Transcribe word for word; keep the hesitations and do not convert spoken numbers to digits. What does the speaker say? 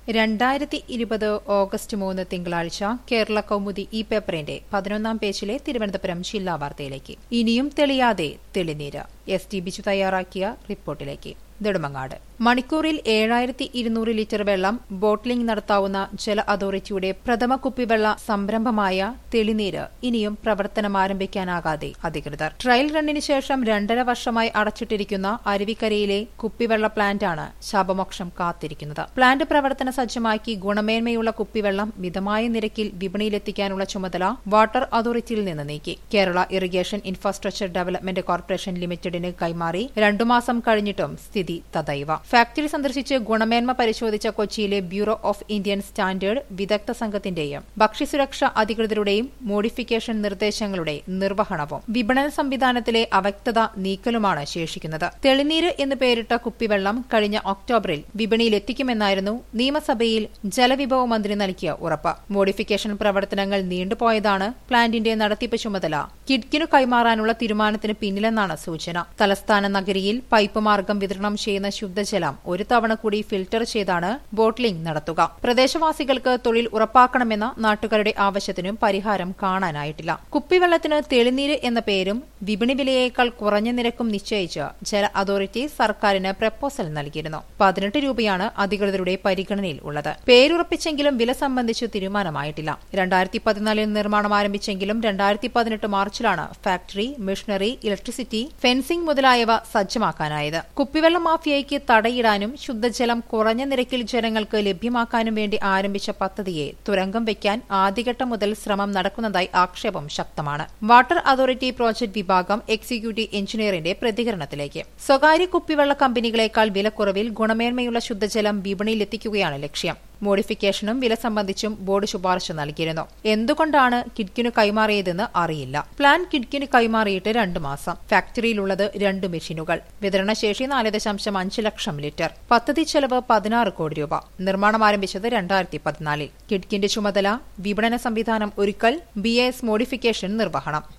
രണ്ടായിരത്തി ഇരുപത് ഓഗസ്റ്റ് മൂന്ന് തിങ്കളാഴ്ച കേരള കൗമുദി ഈ പേപ്പറിന്റെ പതിനൊന്നാം പേജിലെ തിരുവനന്തപുരം ജില്ലാ വാർത്തയിലേക്ക്. ഇനിയും തെളിയാതെ തെളിനീര്. എസ് ടി ബിജു തയ്യാറാക്കിയ റിപ്പോർട്ടിലേക്ക്. നെടുമങ്ങാട് മണിക്കൂറിൽ ഏഴായിരത്തി ഇരുന്നൂറ് ലിറ്റർ വെള്ളം ബോട്ട്ലിംഗ് നടത്താവുന്ന ജല അതോറിറ്റിയുടെ പ്രഥമ കുപ്പിവെള്ള സംരംഭമായ തെളിനീര് ഇനിയും പ്രവർത്തനം ആരംഭിക്കാനാകാതെ അധികൃതർ. ട്രയൽ റണ്ണിന് ശേഷം രണ്ടര വർഷമായി അടച്ചിട്ടിരിക്കുന്ന അരുവിക്കരയിലെ കുപ്പിവെള്ള പ്ലാന്റാണ് ശാപമോക്ഷം കാത്തിരിക്കുന്നത്. പ്ലാന്റ് പ്രവർത്തന സജ്ജമാക്കി ഗുണമേന്മയുള്ള കുപ്പിവെള്ളം മിതമായ നിരക്കിൽ വിപണിയിലെത്തിക്കാനുള്ള ചുമതല വാട്ടർ അതോറിറ്റിയിൽ നിന്ന് നീക്കി. Kerala irrigation infrastructure development corporation ലിമിറ്റഡിന് കൈമാറി രണ്ടുമാസം കഴിഞ്ഞിട്ടും സ്ഥിതി തദൈവ. ഫാക്ടറി സന്ദർശിച്ച് ഗുണമേന്മ പരിശോധിച്ച കൊച്ചിയിലെ ബ്യൂറോ ഓഫ് ഇന്ത്യൻ സ്റ്റാൻഡേർഡ് വിദഗ്ധ സംഘത്തിന്റെയും ഭക്ഷ്യസുരക്ഷാ അധികൃതരുടെയും മോഡിഫിക്കേഷൻ നിർദ്ദേശങ്ങളുടെ നിർവഹണവും വിപണന സംവിധാനത്തിലെ അവ്യക്തത നീക്കലുമാണ് ശേഷിക്കുന്നത്. തെളിനീര് എന്ന് പേരിട്ട കുപ്പിവെള്ളം കഴിഞ്ഞ ഒക്ടോബറിൽ വിപണിയിലെത്തിക്കുമെന്നായിരുന്നു നിയമസഭയിൽ ജലവിഭവ മന്ത്രി നൽകിയ ഉറപ്പ്. മോഡിഫിക്കേഷൻ പ്രവർത്തനങ്ങൾ നീണ്ടുപോയതാണ് പ്ലാന്റിന്റെ നടത്തിപ്പ് ചുമതല കിഡ്കിനു കൈമാറാനുള്ള തീരുമാനത്തിന് പിന്നിലെന്നാണ് സൂചന. തലസ്ഥാന നഗരിയിൽ പൈപ്പ് മാർഗം വിതരണം ചെയ്യുന്ന ശുദ്ധജലം ഒരു തവണ കൂടി ഫിൽട്ടർ ചെയ്താണ് ബോട്ട്ലിംഗ് നടത്തുക. പ്രദേശവാസികൾക്ക് തൊഴിൽ ഉറപ്പാക്കണമെന്ന നാട്ടുകാരുടെ ആവശ്യത്തിനും പരിഹാരം കാണാനായിട്ടില്ല. കുപ്പിവെള്ളത്തിന് തെളിനീര് എന്ന പേരും വിപണി വിലയേക്കാൾ കുറഞ്ഞ നിരക്കും നിശ്ചയിച്ച് ജല അതോറിറ്റി സർക്കാരിന് പ്രപ്പോസൽ നൽകിയിരുന്നു. പതിനെട്ട് രൂപയാണ് അധികൃതരുടെ പരിഗണനയിൽ ഉള്ളത്. പേരുറപ്പിച്ചെങ്കിലും വില സംബന്ധിച്ച് തീരുമാനമായിട്ടില്ല. രണ്ടായിരത്തി പതിനാലിൽ നിർമ്മാണം ആരംഭിച്ചെങ്കിലും രണ്ടായിരത്തി പതിനെട്ട് മാർച്ചിലാണ് ഫാക്ടറി, മിഷനറി, ഇലക്ട്രിസിറ്റി, ഫെൻസിംഗ് മുതലായവ സജ്ജമാക്കാനായത്. കുപ്പിവെള്ള മാഫിയയ്ക്ക് തടയിടാനും ശുദ്ധജലം കുറഞ്ഞ നിരക്കിൽ ജനങ്ങൾക്ക് ലഭ്യമാക്കാനും വേണ്ടി ആരംഭിച്ച പദ്ധതിയെ തുരങ്കം വയ്ക്കാൻ ആദ്യഘട്ടം മുതൽ ശ്രമം നടക്കുന്നതായി ആക്ഷേപം ശക്തമാണ്. വാട്ടർ അതോറിറ്റി പ്രോജക്ട് വിഭാഗം എക്സിക്യൂട്ടീവ് എഞ്ചിനീയറിന്റെ പ്രതികരണത്തിലേക്ക്. സ്വകാര്യ കുപ്പിവെള്ള കമ്പനികളെക്കാൾ വിലക്കുറവിൽ ഗുണമേന്മയുള്ള ശുദ്ധജലം വിപണിയിലെത്തിക്കുകയാണ് ലക്ഷ്യം. മോഡിഫിക്കേഷനും വില സംബന്ധിച്ചും ബോർഡ് ശുപാർശ നൽകിയിരുന്നു. എന്തുകൊണ്ടാണ് കിഡ്കിനു കൈമാറിയതെന്ന് അറിയില്ല. പ്ലാൻ കിഡ്കിനു കൈമാറിയിട്ട് രണ്ടു മാസം. ഫാക്ടറിയിലുള്ളത് രണ്ട് മെഷീനുകൾ. വിതരണശേഷി നാല് ദശാംശം അഞ്ച് ലക്ഷം ലിറ്റർ. പദ്ധതി ചെലവ് പതിനാറ് കോടി രൂപ. നിർമ്മാണം ആരംഭിച്ചത് രണ്ടായിരത്തി പതിനാലിൽ. കിഡ്കിന്റെ ചുമതല വിപണന സംവിധാനം ഒരുക്കൽ, ബി എസ് മോഡിഫിക്കേഷൻ നിർവഹണം.